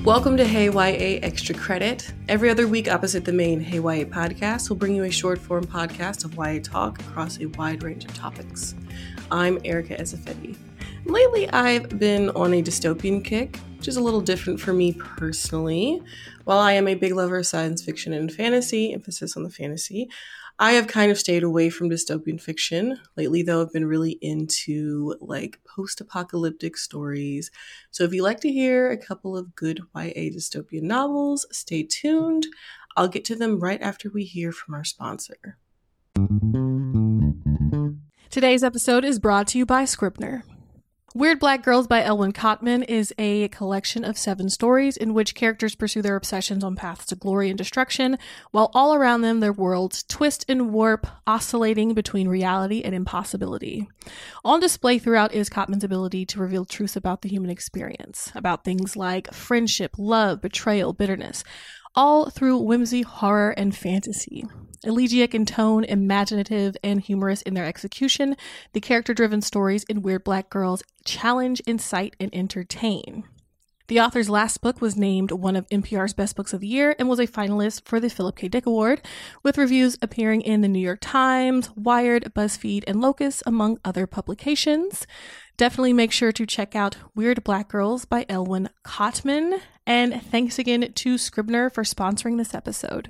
Welcome to Hey YA Extra Credit. Every other week, opposite the main Hey YA podcast, we'll bring you a short-form podcast of YA talk across a wide range of topics. I'm Erica Ezefedi. Lately, I've been on a dystopian kick, which is a little different for me personally. While I am a big lover of science fiction and fantasy, emphasis on the fantasy, I have kind of stayed away from dystopian fiction. Lately, though, I've been really into post-apocalyptic stories. So if you like to hear a couple of good YA dystopian novels, stay tuned. I'll get to them right after we hear from our sponsor. Today's episode is brought to you by Scribner. Weird Black Girls by Elwyn Cotman is a collection of 7 stories in which characters pursue their obsessions on paths to glory and destruction, while all around them their worlds twist and warp, oscillating between reality and impossibility. On display throughout is Cotman's ability to reveal truths about the human experience, about things like friendship, love, betrayal, bitterness, all through whimsy, horror, and fantasy. Elegiac in tone, imaginative, and humorous in their execution, the character-driven stories in Weird Black Girls challenge, incite, and entertain. The author's last book was named one of NPR's Best Books of the Year and was a finalist for the Philip K. Dick Award, with reviews appearing in the New York Times, Wired, BuzzFeed, and Locus, among other publications. Definitely make sure to check out Weird Black Girls by Elwyn Cotman. And thanks again to Scribner for sponsoring this episode.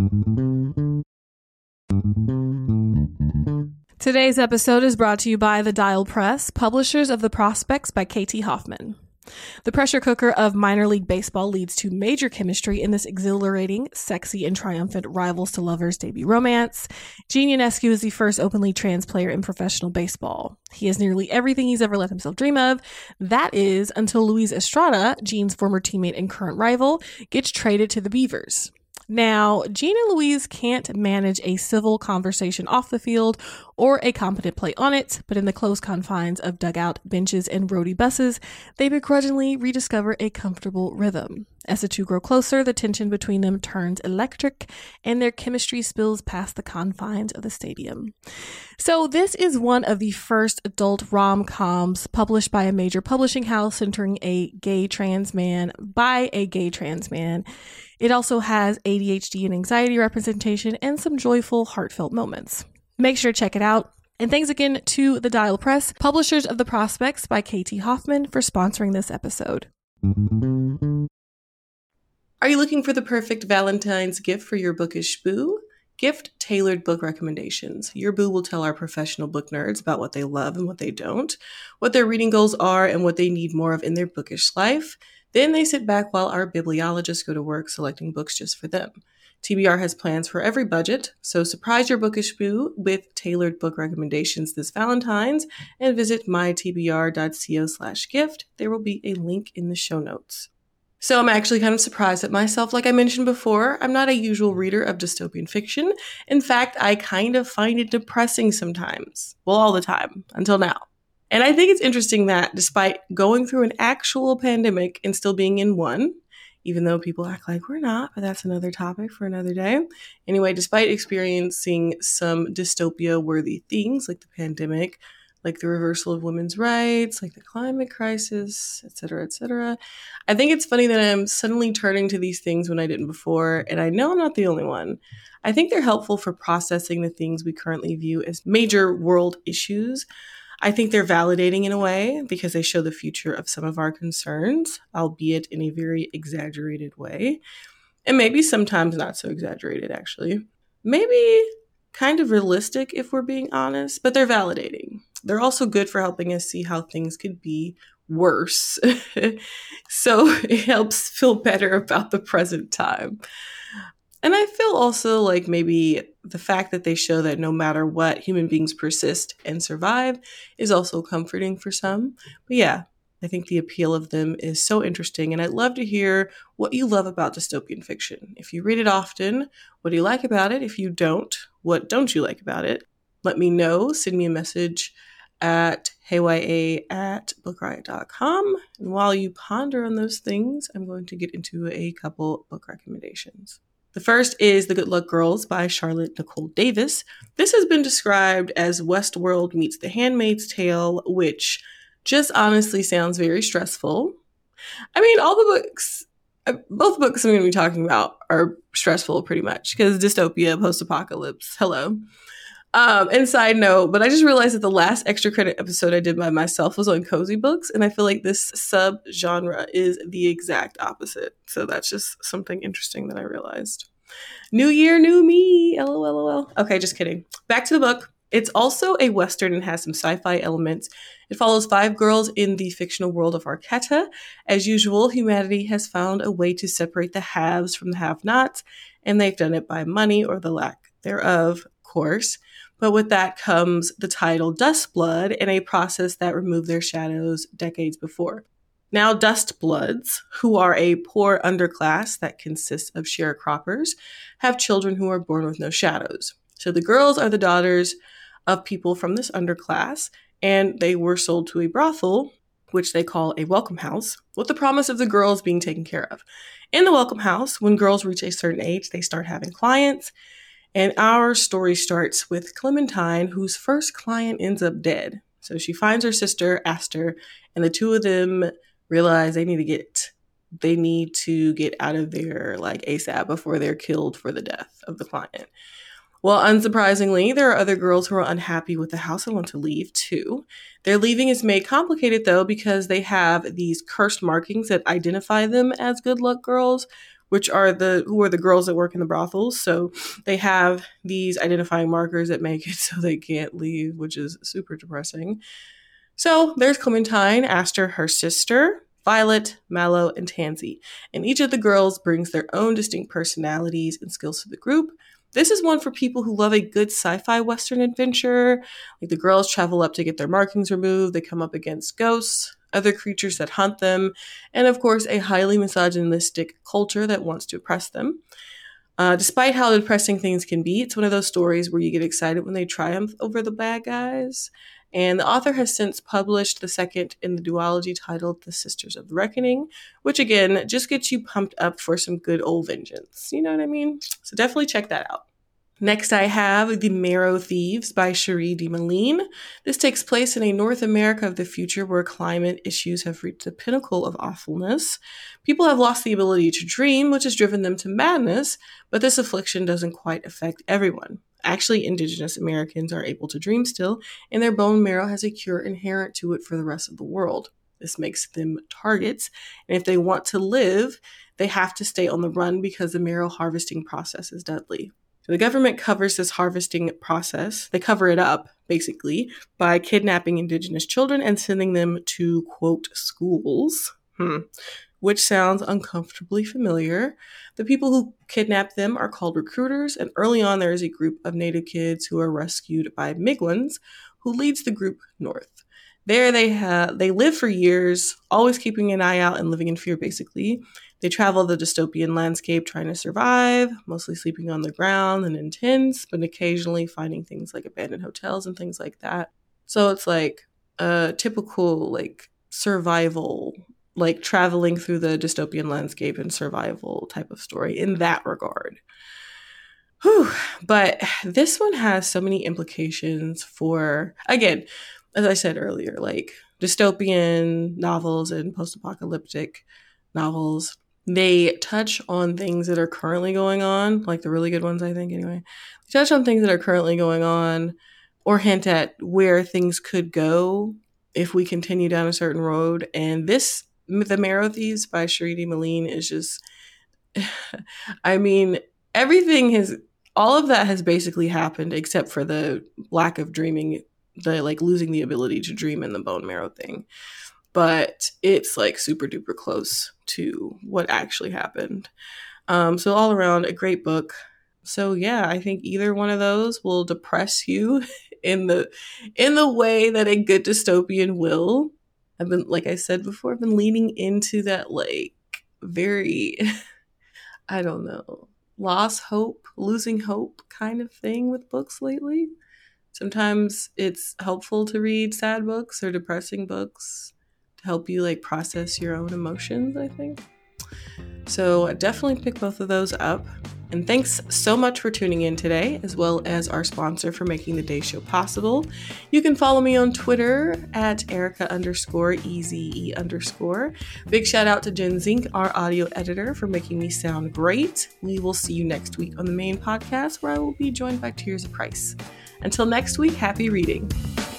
Today's episode is brought to you by The Dial Press, publishers of The Prospects by K.T. Hoffman. The pressure cooker of minor league baseball leads to major chemistry in this exhilarating, sexy, and triumphant rivals to lovers debut romance. Gene Ionescu is the first openly trans player in professional baseball. He has nearly everything he's ever let himself dream of. That is, until Luis Estrada, Gene's former teammate and current rival, gets traded to the Beavers. Now, Gene and Louise can't manage a civil conversation off the field or a competent play on it, but in the close confines of dugout benches and roadie buses, they begrudgingly rediscover a comfortable rhythm. As the two grow closer, the tension between them turns electric, and their chemistry spills past the confines of the stadium. So this is one of the first adult rom-coms published by a major publishing house centering a gay trans man by a gay trans man. It also has ADHD and anxiety representation and some joyful, heartfelt moments. Make sure to check it out. And thanks again to The Dial Press, publishers of The Prospects by K.T. Hoffman, for sponsoring this episode. Are you looking for the perfect Valentine's gift for your bookish boo? Gift tailored book recommendations. Your boo will tell our professional book nerds about what they love and what they don't, what their reading goals are, and what they need more of in their bookish life. Then they sit back while our bibliologists go to work selecting books just for them. TBR has plans for every budget, so surprise your bookish boo with tailored book recommendations this Valentine's and visit mytbr.co/gift. There will be a link in the show notes. So I'm actually kind of surprised at myself. Like I mentioned before, I'm not a usual reader of dystopian fiction. In fact, I kind of find it depressing sometimes. Well, all the time, until now. And I think it's interesting that despite going through an actual pandemic and still being in one, even though people act like we're not, but that's another topic for another day. Anyway, despite experiencing some dystopia-worthy things like the pandemic, like the reversal of women's rights, like the climate crisis, etc., etc., I think it's funny that I'm suddenly turning to these things when I didn't before, and I know I'm not the only one. I think they're helpful for processing the things we currently view as major world issues. I think they're validating in a way because they show the future of some of our concerns, albeit in a very exaggerated way. And maybe sometimes not so exaggerated, actually. Maybe kind of realistic if we're being honest, but they're validating. They're also good for helping us see how things could be worse. So it helps feel better about the present time. And I feel also like maybe the fact that they show that no matter what, human beings persist and survive is also comforting for some. But yeah, I think the appeal of them is so interesting. And I'd love to hear what you love about dystopian fiction. If you read it often, what do you like about it? If you don't, what don't you like about it? Let me know. Send me a message at heyya@bookriot.com. And while you ponder on those things, I'm going to get into a couple book recommendations. The first is The Good Luck Girls by Charlotte Nicole Davis. This has been described as Westworld meets The Handmaid's Tale, which just honestly sounds very stressful. I mean, all the books both books I'm going to be talking about are stressful pretty much because dystopia, post-apocalypse, hello. And side note, but I just realized that the last extra credit episode I did by myself was on cozy books, and I feel like this sub-genre is the exact opposite. So that's just something interesting that I realized. New year, new me. LOL. Okay, just kidding. Back to the book. It's also a Western and has some sci-fi elements. It follows 5 girls in the fictional world of Arquetta. As usual, humanity has found a way to separate the haves from the have-nots, and they've done it by money or the lack thereof, of course. But with that comes the title Dustblood and a process that removed their shadows decades before. Now, Dustbloods, who are a poor underclass that consists of sharecroppers, have children who are born with no shadows. So the girls are the daughters of people from this underclass, and they were sold to a brothel, which they call a welcome house, with the promise of the girls being taken care of. In the welcome house, when girls reach a certain age, they start having clients. And our story starts with Clementine, whose first client ends up dead. So she finds her sister, Aster, and the two of them realize they need to get out of there like ASAP before they're killed for the death of the client. Well, unsurprisingly, there are other girls who are unhappy with the house and want to leave too. Their leaving is made complicated though because they have these cursed markings that identify them as good luck girls, which are the girls that work in the brothels. So they have these identifying markers that make it so they can't leave, which is super depressing. So there's Clementine, Aster, her sister, Violet, Mallow, and Tansy. And each of the girls brings their own distinct personalities and skills to the group. This is one for people who love a good sci-fi Western adventure. Like the girls travel up to get their markings removed. They come up against ghosts, other creatures that hunt them, and of course, a highly misogynistic culture that wants to oppress them. Despite how depressing things can be, it's one of those stories where you get excited when they triumph over the bad guys. And the author has since published the second in the duology titled The Sisters of the Reckoning, which again just gets you pumped up for some good old vengeance. You know what I mean? So definitely check that out. Next, I have The Marrow Thieves by Cherie de Malin. This takes place in a North America of the future where climate issues have reached the pinnacle of awfulness. People have lost the ability to dream, which has driven them to madness, but this affliction doesn't quite affect everyone. Actually, Indigenous Americans are able to dream still, and their bone marrow has a cure inherent to it for the rest of the world. This makes them targets, and if they want to live, they have to stay on the run because the marrow harvesting process is deadly. So the government covers this harvesting process. They cover it up, basically, by kidnapping Indigenous children and sending them to, quote, schools, which sounds uncomfortably familiar. The people who kidnap them are called recruiters, and early on there is a group of Native kids who are rescued by Mi'kmaq, who leads the group north. There they live for years, always keeping an eye out and living in fear, basically. They travel the dystopian landscape trying to survive, mostly sleeping on the ground and in tents, but occasionally finding things like abandoned hotels and things like that. So it's like a typical like survival, like traveling through the dystopian landscape and survival type of story in that regard. Whew. But this one has so many implications for, again, as I said earlier, like dystopian novels and post-apocalyptic novels, they touch on things that are currently going on, like the really good ones, I think, anyway. They touch on things that are currently going on or hint at where things could go if we continue down a certain road. And this, The Marrow Thieves by Cherie de Malin is just, I mean, all of that has basically happened except for the lack of dreaming, the like losing the ability to dream in the bone marrow thing. But it's like super duper close to what actually happened. So all around a great book. So yeah, I think either one of those will depress you in the way that a good dystopian will. I've been, like I said before, I've been leaning into that like very, I don't know, losing hope kind of thing with books lately. Sometimes it's helpful to read sad books or depressing books to help you like process your own emotions, I think. So definitely pick both of those up. And thanks so much for tuning in today, as well as our sponsor for making the day show possible. You can follow me on Twitter at Erica_EZE_. Big shout out to Jen Zink, our audio editor, for making me sound great. We will see you next week on the main podcast, where I will be joined by Tears of Price. Until next week, happy reading.